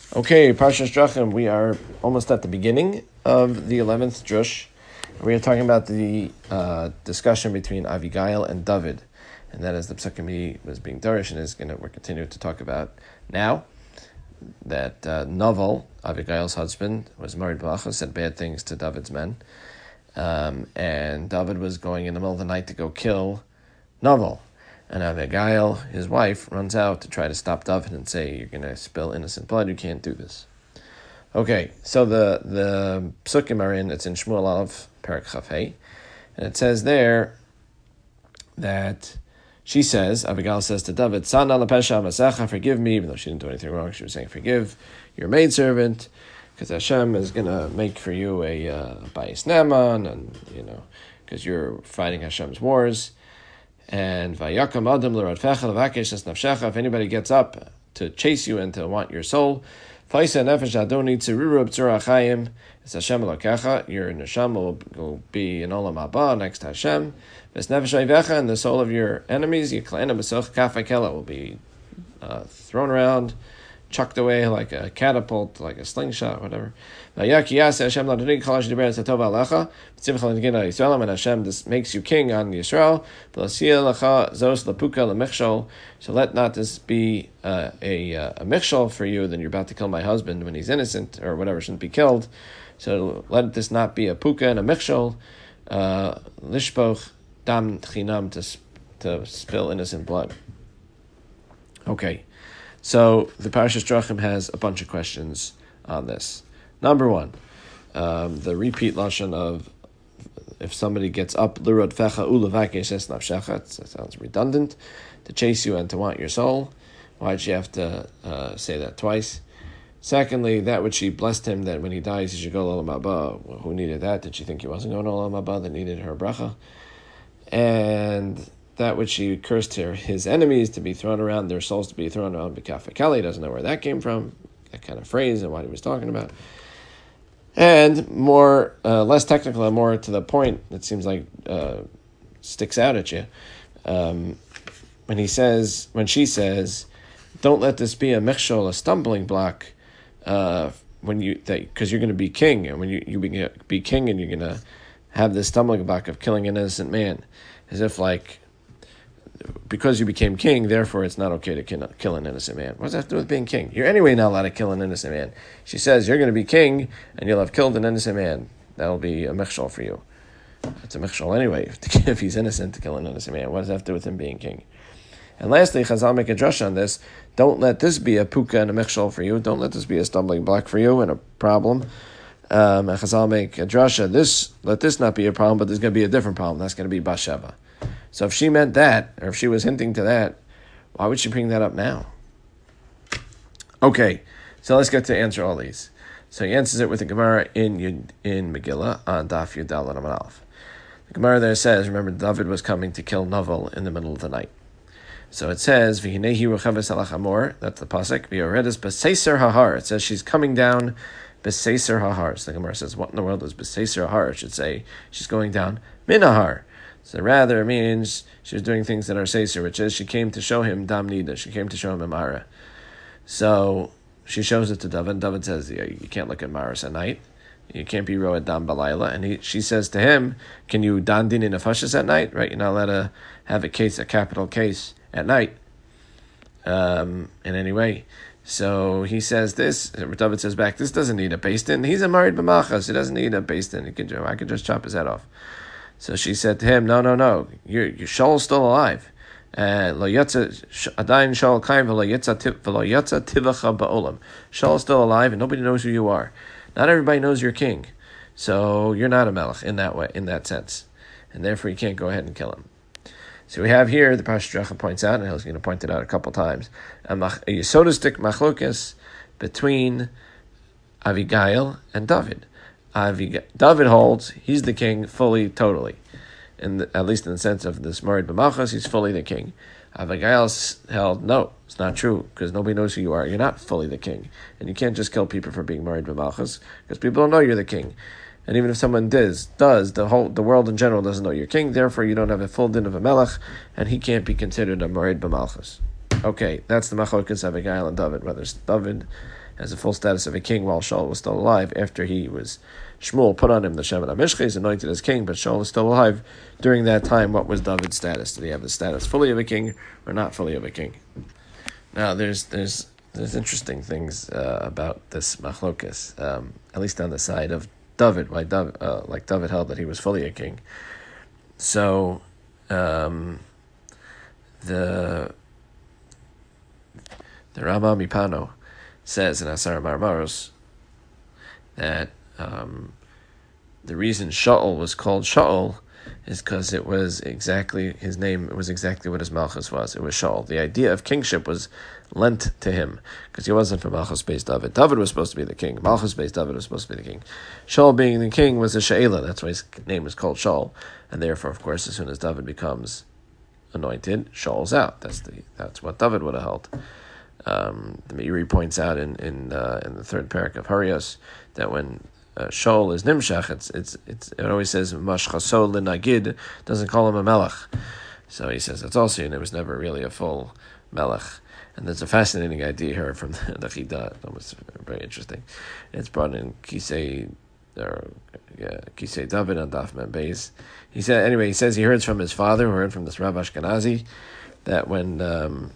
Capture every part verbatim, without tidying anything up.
Okay, Parshas Drachim, we are almost at the beginning of the eleventh drush. We are talking about the uh, discussion between Avigail and David, and that is the psukim was being darish and is going to we're continuing to talk about now. That uh, Novel, Avigail's husband, was married Balachas, said bad things to David's men, um, and David was going in the middle of the night to go kill Novel. And Abigail, his wife, runs out to try to stop David and say, "You're going to spill innocent blood. You can't do this." Okay, so the the psukim are in. It's in Shmuel Aleph, Perek Chafei, and it says there that she says, Abigail says to David, "Sana lepesha masecha, forgive me," even though she didn't do anything wrong. She was saying, "Forgive your maidservant, because Hashem is going to make for you a uh, bayis neman, and you know, because you're fighting Hashem's wars." And vayakam adam l'radfecha levakesh es nafshecha. If anybody gets up to chase you and to want your soul, faisa nefesh adoni tziriru b'tzura chayim es Hashem elokecha. Your neshama will, will be in olam haba next to Hashem. Ves nefesh oivecha, and the soul of your enemies, yiklena b'soch kafakela, will be uh, thrown around, chucked away like a catapult, like a slingshot, whatever. And Hashem this makes you king on Yisrael. So let not this be uh, a uh, a michshol for you. Then you're about to kill my husband when he's innocent or whatever, shouldn't be killed. So let this not be a puka and a michshol. Lishpoch dam chinam, to to spill innocent blood. Okay. So the Parashas Drachim has a bunch of questions on this. Number one, um, the repeat lashon of if somebody gets up l'rod fecha ulevakesh es nafshecha, it sounds redundant, to chase you and to want your soul. Why'd she have to uh, say that twice? Secondly, that which she blessed him that when he dies he should go to Olam Haba. Well, who needed that? Did she think he wasn't going to Olam Haba that needed her bracha? And that which she cursed her, his enemies to be thrown around, their souls to be thrown around b'kafakeli. He doesn't know where that came from, that kind of phrase and what he was talking about. And more, uh, less technical and more to the point, it seems like uh, sticks out at you. Um, when he says, when she says, "Don't let this be a michshol, a stumbling block, uh, when you that because you're going to be king, and when you you be, be king, and you're going to have this stumbling block of killing an innocent man," as if like, because you became king, therefore it's not okay to kill an innocent man. What does that have to do with being king? You're anyway not allowed to kill an innocent man. She says you're going to be king and you'll have killed an innocent man. That'll be a michshol for you. It's a michshol anyway, if he's innocent, to kill an innocent man. What does that have to do with him being king? And lastly, Chazal make a drush on this. Don't let this be a puka and a michshol for you. Don't let this be a stumbling block for you and a problem. Um, and Chazal make a drasha. This, let this not be a problem, but there's going to be a different problem. That's going to be Bathsheba. So if she meant that, or if she was hinting to that, why would she bring that up now? Okay, so let's get to answer all these. So he answers it with the Gemara in in Megillah on Daf Yud Daled Amud Aleph. The Gemara there says, remember, David was coming to kill Novel in the middle of the night. So it says, V'hinehi ruchaves alach amor, that's the pasuk, V'yoredes b'seiser hahar. It says she's coming down b'seiser hahar. So the Gemara says, what in the world is b'seiser hahar? It should say she's going down minahar. So rather it means she was doing things that are seiser, which is she came to show him dam nida. She came to show him Amara. So she shows it to David. David says, yeah, you can't look at Maris at night. You can't be roed dam balayla. And he, she says to him, can you dan din in nefashis at night? Right? You're not allowed to have a case, a capital case at night um, in any way. So he says this. David says back, this doesn't need a beis din. He's a married b'machas. He doesn't need a beis din. He can, I can just chop his head off. So she said to him, no, no, no, your your Shaul's still alive. Shaul's still alive, and nobody knows who you are. Not everybody knows you're king. So you're not a melech in that way, in that sense. And therefore you can't go ahead and kill him. So we have here, the Parashas Drachim points out, and I was going to point it out a couple times, a yesodistic machlokes between Avigail and David. David holds he's the king fully, totally, in the, at least in the sense of this married b'machas, he's fully the king. Abigail held no, it's not true because nobody knows who you are. You're not fully the king, and you can't just kill people for being married b'machas because people don't know you're the king. And even if someone does, does the whole the world in general doesn't know you're king. Therefore, you don't have a full din of a melech, and he can't be considered a married b'malchus. Okay, that's the machlokas of Abigail and David, whether David has a full status of a king while Shaul was still alive after he was, Shmuel put on him the Shemin HaMishcha, he's anointed as king, but Shaul is still alive. During that time, what was David's status? Did he have the status fully of a king or not fully of a king? Now, there's there's there's interesting things uh, about this machlokas, um, at least on the side of David, why David, uh, like David held that he was fully a king. So, um, the the Rama Mipano says in Asar Marmaros that um, the reason Shaul was called Shaul is because it was exactly his name. It was exactly what his malchus was. It was Shaul. The idea of kingship was lent to him because he wasn't from malchus based David. David was supposed to be the king. Malchus based David was supposed to be the king. Shaul being the king was a she'ela. That's why his name is called Shaul. And therefore, of course, as soon as David becomes anointed, Shaul's out. That's the that's what David would have held. Um, the Meiri points out in in uh, in the third parak of Harios that when uh, Shaul is nimshach, it's it's it's it always says mashchasol l'nagid, doesn't call him a melech. So he says that's also, and it was never really a full melech. And there's a fascinating idea here from the, the Chida, that was very interesting. It's brought in Kisei or yeah, Kisei David on Daf Mem Beis. He said anyway. He says he heard from his father, who heard from this Rav Ashkenazi, that when um,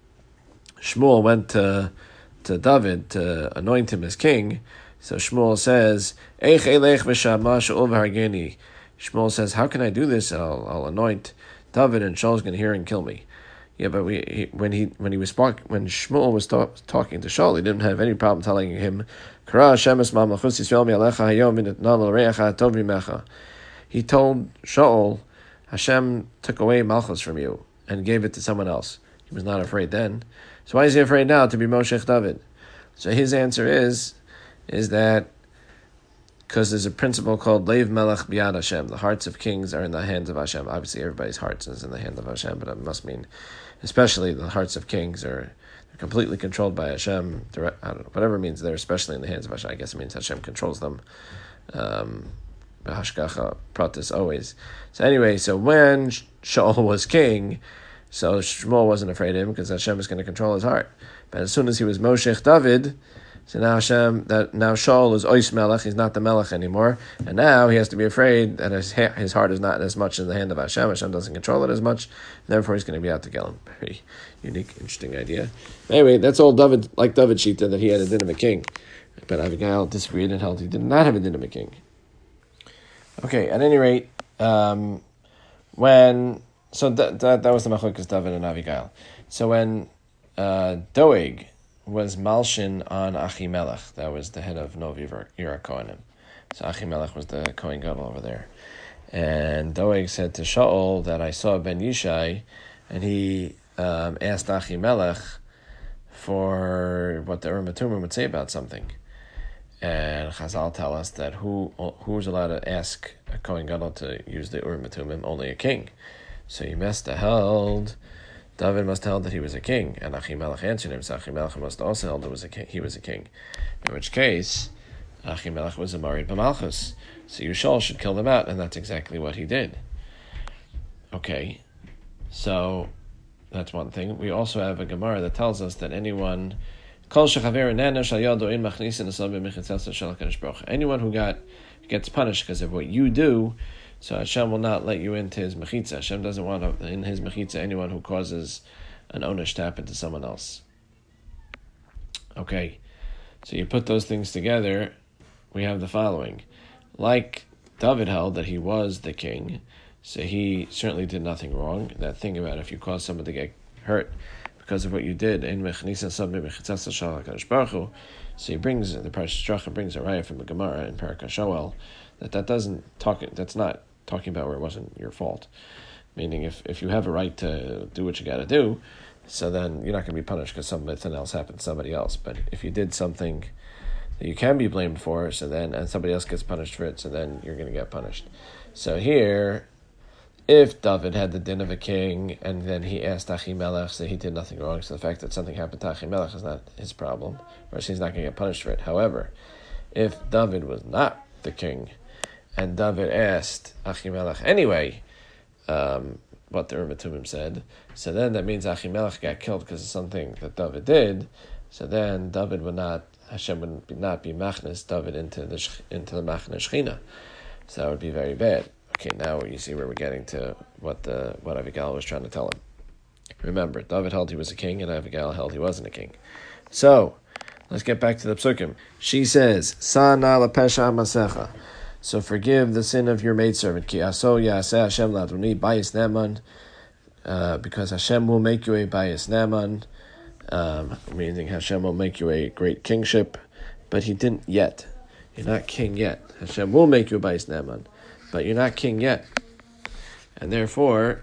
Shmuel went to to David to anoint him as king, so Shmuel says, Eich elech v'shama Shaul v'hargeni. Shmuel says, how can I do this? I'll, I'll anoint David and Shaul's going to hear and kill me. Yeah, but we, he, when he when he was talk, when Shmuel was talk, talking to Shaul, he didn't have any problem telling him, Kara Shemes Mamlachus Yisrael mi'alecha hayom v'nitnan l'reicha tov mimecha. He told Shaul, Hashem took away Malchus from you and gave it to someone else. He was not afraid then. So why is he afraid now to be Moshech David? So his answer is, is that because there's a principle called Leiv Melech B'yad Hashem. The hearts of kings are in the hands of Hashem. Obviously, everybody's hearts is in the hand of Hashem, but it must mean, especially the hearts of kings are completely controlled by Hashem. Direct, I don't know, whatever it means they're especially in the hands of Hashem. I guess it means Hashem controls them. Um, Hashgacha pratis always. So anyway, so when Shaul was king, so Shmuel wasn't afraid of him because Hashem is going to control his heart. But as soon as he was Moshech David, so now Hashem, that now Shaul is Ois Melech, he's not the Melech anymore, and now he has to be afraid that his his heart is not as much in the hand of Hashem. Hashem doesn't control it as much, and therefore he's going to be out to kill him. Very unique, interesting idea. Anyway, that's all David, like David Shita, that he had a din of a king. But Abigail disagreed and held he did not have a din of a king. Okay, at any rate, um, when so that that, that was the machlokes David and Abigail. So when uh, Doeg was Malshin on Achimelech, that was the head of Novi Ira Kohanim. So Achimelech was the Kohen Gadol over there, and Doeg said to Shaul that I saw Ben Yishai, and he um, asked Achimelech for what the Urim and Tumim would say about something. And Chazal tell us that who who's allowed to ask a Kohen Gadol to use the Urim and Tumim? Only a king. So he must have held, David must have held that he was a king, and Achimelech answered him. So Achimelech must also held that was a king, he was a king. In which case, Achimelech was a married b'malchus. So Yishol should kill them out, and that's exactly what he did. Okay, so that's one thing. We also have a Gemara that tells us that anyone Anyone who got gets punished because of what you do, so Hashem will not let you into his mechitza. Hashem doesn't want in his mechitza anyone who causes an onish to happen to someone else. Okay, so you put those things together, we have the following. Like David held that he was the king, so he certainly did nothing wrong. That thing about if you cause someone to get hurt because of what you did in Mechanisa Sabbi Mechitzasa Shal HaKadosh Baruch Hu. So he brings the Parashat Shachar brings a raya from the Gemara in Parak HaShoel that that doesn't talk. That's not talking about where it wasn't your fault. Meaning, if, if you have a right to do what you got to do, so then you're not going to be punished because something else happened to somebody else. But if you did something that you can be blamed for, so then and somebody else gets punished for it, so then you're going to get punished. So here, if David had the din of a king, and then he asked Achimelech, so he did nothing wrong, so the fact that something happened to Achimelech is not his problem, or he's not going to get punished for it. However, if David was not the king, and David asked Achimelech anyway, um, what the Urim Tumim said. So then that means Achimelech got killed because of something that David did. So then David would not, Hashem would be, not be machnes David into the into the machne Shechina. So that would be very bad. Okay, now you see where we're getting to what the what Avigail was trying to tell him. Remember, David held he was a king, and Avigail held he wasn't a king. So let's get back to the psukim. She says, "Sa na lepesha masecha." So forgive the sin of your maidservant. Ki aso yaseh Hashem ladoni bayis neman, uh, because Hashem will make you a bayis neman, um, meaning Hashem will make you a great kingship, but He didn't yet. You're not king yet. Hashem will make you a bayis neman, but you're not king yet, and therefore,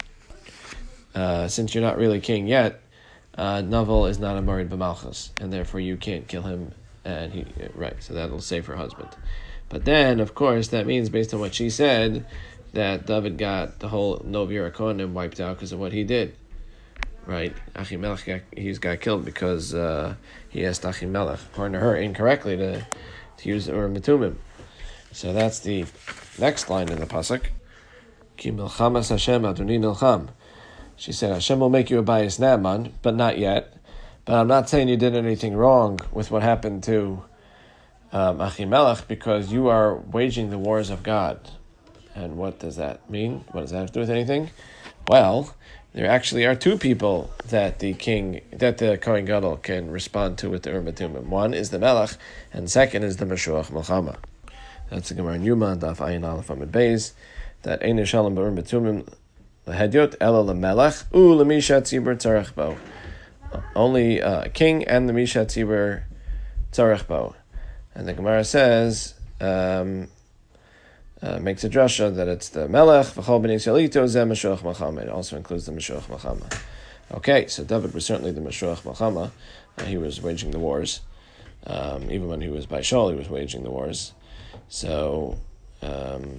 uh, since you're not really king yet, uh, Naval is not a marid b'malchus, and therefore you can't kill him. And he right, so that'll save her husband. But then, of course, that means, based on what she said, that David got the whole Novi Kohanim wiped out because of what he did. Right? Achimelech got, he's got killed because uh, he asked Achimelech, according to her, incorrectly to, to use the Urim Tumim. So that's the next line in the pasuk. Ki milchamas Hashem adoni nilcham. She said, Hashem will make you a bayis ne'eman, but not yet. But I'm not saying you did anything wrong with what happened to Um, Achimelech, because you are waging the wars of God. And what does that mean? What does that have to do with anything? Well, there actually are two people that the king, that the Kohen Gadol can respond to with the Urim Tumim. One is the Melech, and second is the Meshuach Melchama. That's the Gemara in Yuma, Daf Ayin Aleph Amud Beis, that Ein Shalom B'Urim Tumim L'Hedyot Ela L'Melech U L'Misha Tzibur Tzarech Bo. Only a uh, king and the Misha Tzibur Tzarech Bo. And the Gemara says, um, uh, makes a drasha that it's the Melech, V'chol b'nei Yisraelito, Zeh Meshuach Melchama. It also includes the Meshuach Melchama. Okay, so David was certainly the Meshuach Melchama. Uh, he was waging the wars. Um, even when he was by Shaul, he was waging the wars. So, um,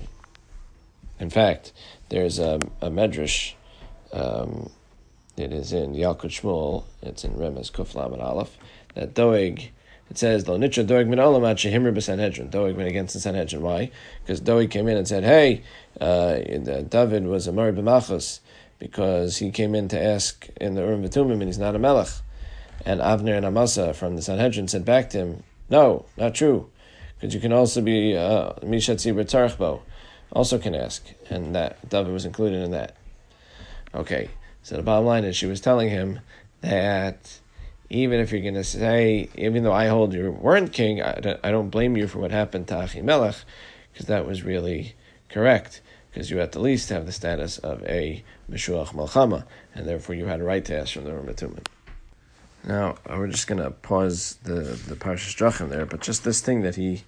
in fact, there's a, a medrash, um, it is in Yalkut Shmuel, it's in Remez Kuf Lamed Aleph, that Doeg, it says, Lo nitra Doeg min olam ad shehimra b'Sanhedrin. Doeg went against the Sanhedrin. Why? Because Doeg came in and said, hey, uh, David was a marid b'malchus, because he came in to ask in the Urim V'Tumim, and he's not a melech. And Avner and Amasa from the Sanhedrin said back to him, no, not true, because you can also be Misha Tzibur Tzarech Bo, also can ask. And that David was included in that. Okay, so the bottom line is she was telling him that even if you're going to say, even though I hold you weren't king, I don't, I don't blame you for what happened to Achimelech, because that was really correct, because you at the least have the status of a Meshuach Melchama, and therefore you had a right to ask from the Urim Tumim. Now, we're just going to pause the, the Parshas Drachim there, but just this thing that he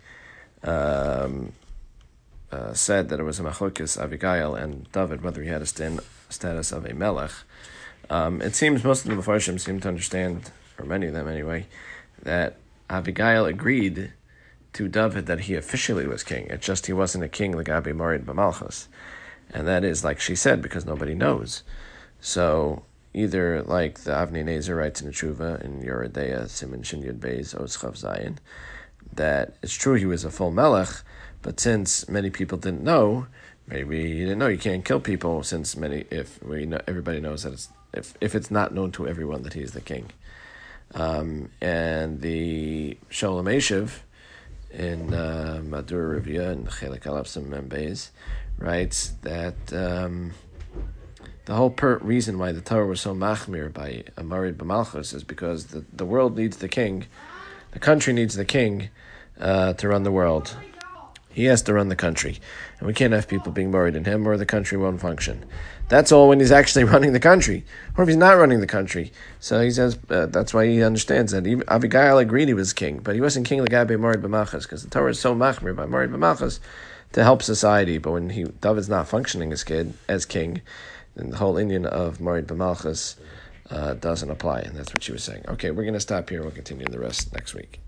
um, uh, said, that it was a machlokes Avigail and David, whether he had a stand, status of a melech, um, it seems most of the Mefarshim seem to understand, or many of them anyway, that Abigail agreed to David that he officially was king. It's just he wasn't a king l'gabe marid b'malchus. And that is, like she said, because nobody knows. So, either like the Avnei Nezer writes in the Tshuva, in Yoreh De'ah, Siman Shin Yud Beis, Oz Chav Zayin, that it's true he was a full melech, but since many people didn't know, maybe he didn't know you can't kill people, since many, if we know, everybody knows that it's, if, if it's not known to everyone that he is the king. Um, and the Sholem Eshiv in uh, Madur Rivia and Chelik Alapsim Membeis writes that um, the whole per- reason why the Torah was so machmir by a marid b'malchus is because the, the world needs the king, the country needs the king uh, to run the world. He has to run the country, and we can't have people being married in him, or the country won't function. That's all when he's actually running the country, or if he's not running the country. So he says uh, that's why he understands that. Even Abigail agreed he was king, but he wasn't king l'gabe marid b'malchus, because the Torah is so machmir by marid b'malchus to help society. But when he David's not functioning as kid as king, then the whole Indian of marid b'malchus uh, doesn't apply, and that's what she was saying. Okay, we're going to stop here. We'll continue the rest next week.